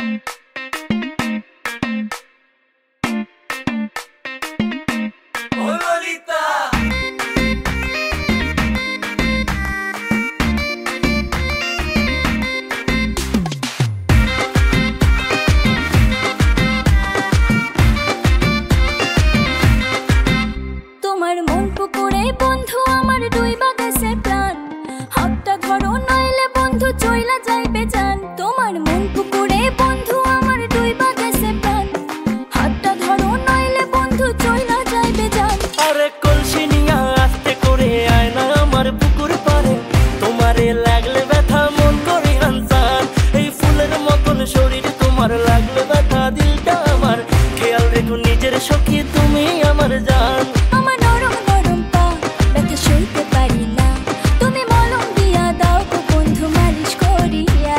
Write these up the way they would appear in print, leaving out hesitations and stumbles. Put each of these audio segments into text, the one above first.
তোমার মন পুকুরে বন্ধু আমার ডুইবা গেছে প্রাণ, হাতটা ধরো নইলে বন্ধু চইলা যাইবে জান। তোমার মন পুকুরে বন্ধু আমার ডুইবা গেছে প্রাণ, হাতটা ধরো নইলে বন্ধু চইলা যাইবে জান। আরে কলসি নিয়া আস্তে করে আয় না আমার পুকুর পারে, তোমারে লাগলে ব্যথা মন করে আনসান। এই ফুলের মতন শরীর তোমার লাগলে ব্যথা দিলটা আমার, খেয়াল রেখো নিজের সখী তুমি আমার জান। আমার নরম নরম পা ব্যথা সইতে পারি না, তুমি মলম দিয়া দাও গো বন্ধু মালিশ করিয়া।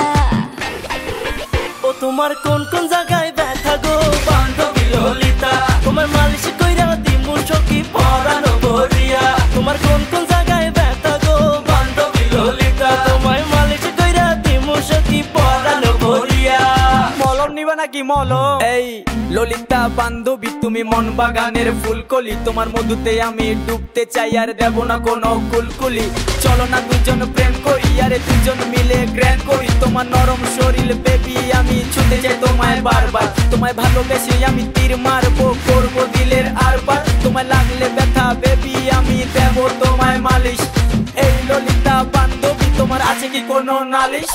ও তোমার কোন কোন জায়গায় ব্যথা গো বান্ধবী ললিতা, তোমার মালিশ কইরা দিমু সখী পরানো ভরিয়া। তোমার কোন কোন জায়গায় ব্যথা গো বান্ধবী ললিতা, তোমার মালিশ কইরা দিমু সখী পরানো ভরিয়া। মলম নিবা নাকি মলম? এই ললিতা বান্ধবী তুমি মন বাগানের ফুলকলি, তোমার মধুতে আমি ডুবতে চাই আর দেব না কোনো কুলকুলি। চলো না দুজন প্রেম করি, আরে দুজন মিলে গ্র্যান্ড করি। তোমার নরম শরীর বেবি আমি ছুতে চাই তোমায় বারবার, তোমায় ভালোবেসে আমি তীর মারবো, করবো দিলের আরপার। তোমায় লাগলে ব্যথা বেবি আমি দেব তোমায় মালিশ। এই ললিতা বান্ধবী তোমার আছে কি কোনো নালিশ?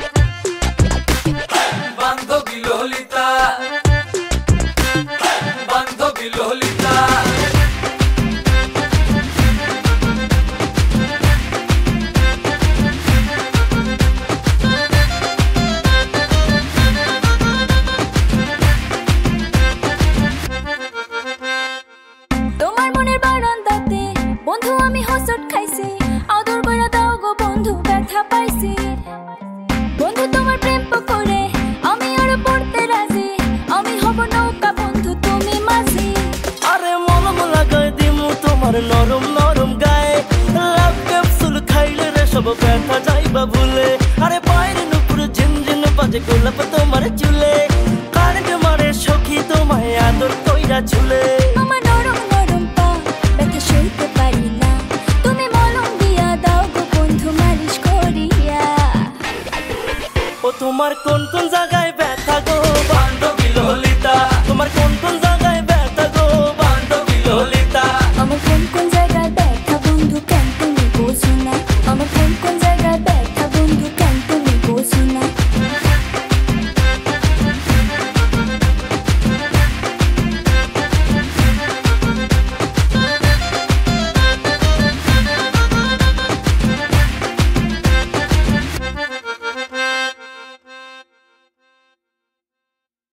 বান্ধবী ললিতা, বান্ধবী ললিতা। তোমার মনের বারান্দাতে বন্ধু আমি হোঁচট খাইছি, আদর কইরা দাও গো বন্ধু ব্যথা পাইছি। বন্ধু তোমার প্রেম পুকুরে আমি আর পড়তে রাজি, আমি হব নৌকা বন্ধু তুমি মাঝি। আরে মলম লাগাই দিমু তোমার নরম নরম গায়ে, লাভ ক্যাপসুল খাইলে রে সব ব্যথা যাইবা ভুলে। আরে বাইরে নুপুর ঝিনঝিন বাজে গোলাপ তোমার চুলে, কারেন্ট মারে সখী তোমায় আদর কইরা ঝুলে। আমার নরম নরম পা ব্যথা সইতে পারি না, তুমি মলম দিয়া দাও গো বন্ধু মালিশ করিয়া। ও তোমার কোন কোন জায়গায় ব্যথা গো বান্ধবী